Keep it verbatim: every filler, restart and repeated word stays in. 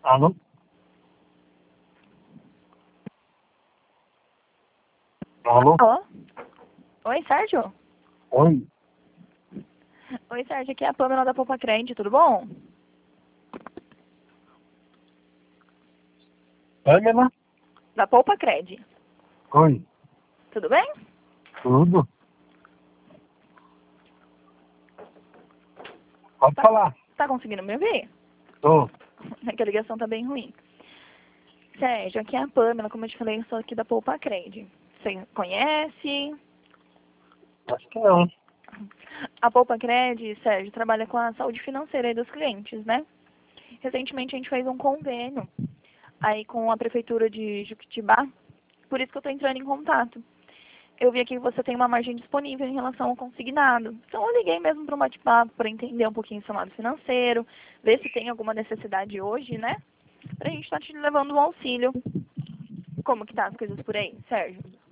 Alô? Alô? Alô? Oi, Sérgio? Oi? Oi, Sérgio, aqui é a Pamela da Poupa Cred, tudo bom? Pamela? Da Poupa Cred, Oi? tudo bem? Tudo? Pode falar. Tá conseguindo me ouvir? Tô. É que a ligação tá bem ruim. Sérgio, aqui é a Pamela, como eu te falei, eu sou aqui da Poupa Cred. Você conhece? Acho que não. A Poupa Cred, Sérgio, trabalha com a saúde financeira aí dos clientes, né? Recentemente a gente fez um convênio aí com a Prefeitura de Juquitibá, por isso que eu tô entrando em contato. Eu vi aqui que você tem uma margem disponível em relação ao consignado. Então eu liguei mesmo para um bate-papo para entender um pouquinho do seu lado financeiro, ver se tem alguma necessidade hoje, né? Pra gente estar te levando um auxílio. Como que tá as coisas por aí, Sérgio?